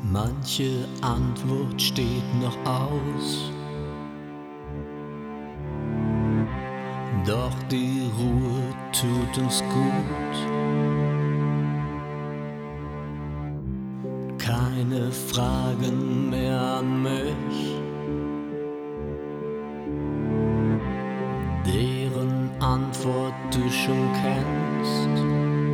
Manche Antwort steht noch aus, doch die Ruhe tut uns gut. Keine Fragen mehr an mich, deren Antwort du schon kennst.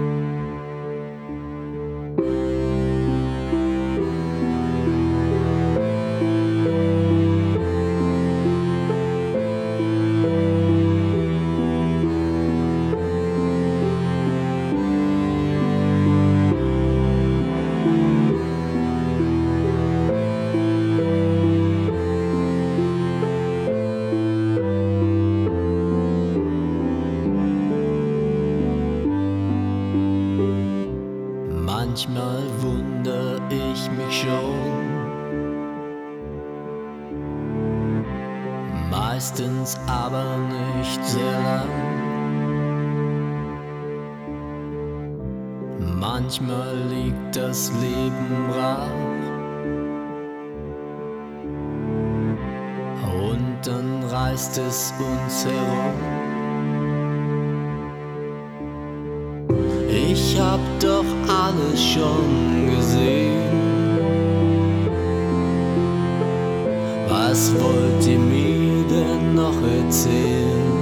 Manchmal wundere ich mich schon, meistens aber nicht sehr lang. Manchmal liegt das Leben brach und dann reißt es uns herum. Ich hab doch alles schon gesehen. Was wollt ihr mir denn noch erzählen?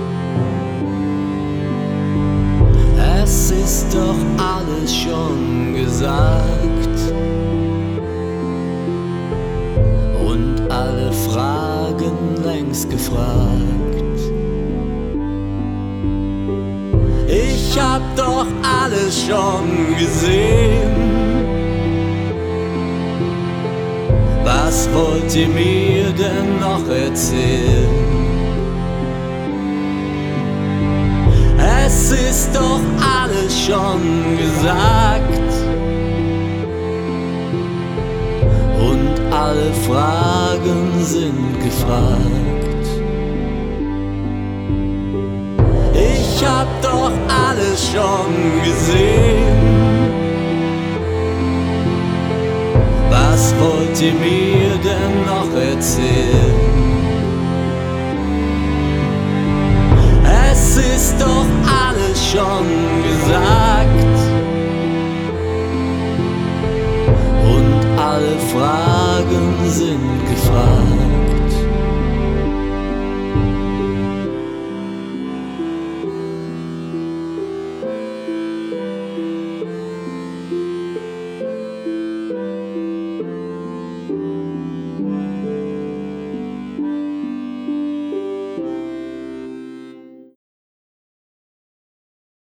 Es ist doch alles schon gesagt und alle Fragen längst gefragt. Ich hab doch alles schon gesehen. Was wollt ihr mir denn noch erzählen? Es ist doch alles schon gesagt und alle Fragen sind gefragt. Ich hab doch alles schon gesehen. Was wollt ihr mir denn noch erzählen? Es ist doch alles schon gesagt und alle Fragen